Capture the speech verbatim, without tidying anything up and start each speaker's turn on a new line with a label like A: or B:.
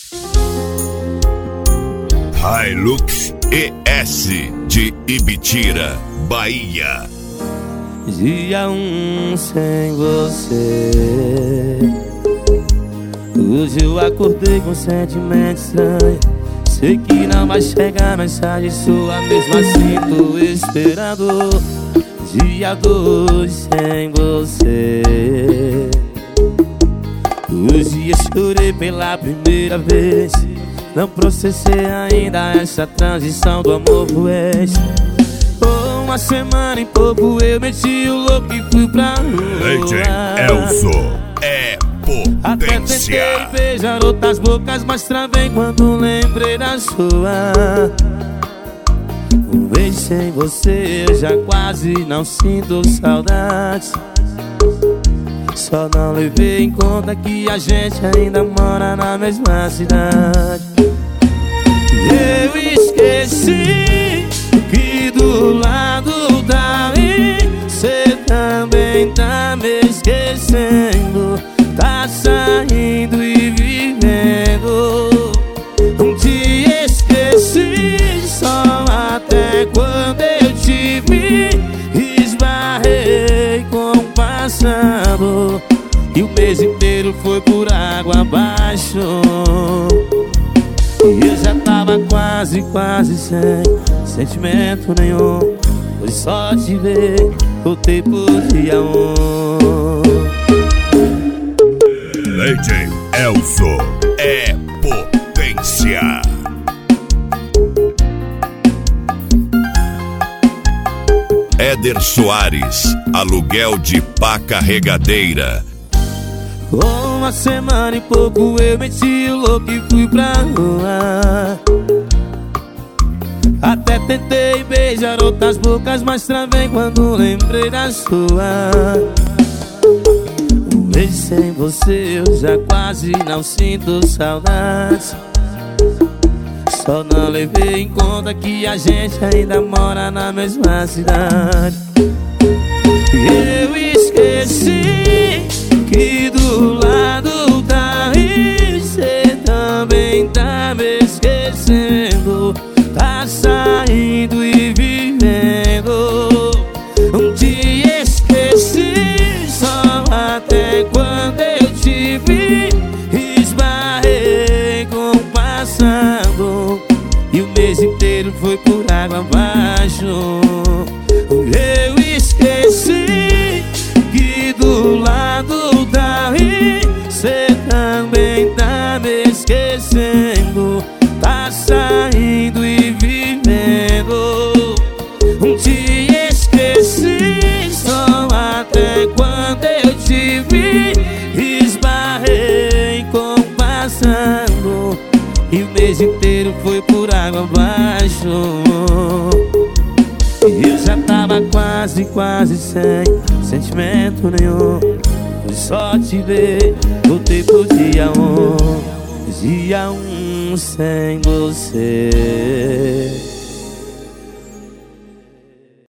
A: Hilux E S de Ibitira, Bahia.
B: Dia um sem você. Hoje eu acordei com sentimento estranho. Sei que não vai chegar mensagem sua, mesmo assim tô esperando. Dia dois sem você. Hoje eu chorei pela primeira vez. Não processei ainda essa transição do amor pro ex. Oh, uma semana e pouco eu meti o louco e fui pra rua.
A: Lady Elzo é
B: Até
A: potência.
B: tentei beijar outras bocas, mas travei quando lembrei da sua. Um beijo sem você eu já quase não sinto saudades. Só não levei em conta que a gente ainda mora na mesma cidade. Eu esqueci que do lado daí cê também tá me esquecendo. Tá saindo e vivendo. Te esqueci só até quando eu te vi. Esbarrei com o passado e o mês inteiro foi por água abaixo. E eu já tava quase, quase sem sentimento nenhum. Foi só te ver, voltei por dia um.
A: Lady Elzo é potência. Éder Soares, aluguel de pá carregadeira.
B: Uma semana e pouco eu meti o louco e fui pra rua. Até tentei beijar outras bocas, mas travei quando lembrei da sua. Um beijo sem você eu já quase não sinto saudades. Só não levei em conta que a gente ainda mora na mesma cidade. Eu esqueci que do lado daí cê também tá me esquecendo. Tá saindo e vivendo. Te esqueci só até quando eu te vi. Esbarrei com o passado e o mês inteiro foi por água abaixo. Eu esqueci que do lado daí cê também tá me esquecendo. Tá saindo e vivendo. Te esqueci só até quando eu te vi. Esbarrei com o passado e o mês inteiro foi por água abaixo. Eu já tava quase, quase sem sentimento nenhum. Foi só te ver, voltei pro dia um. Dia um sem você.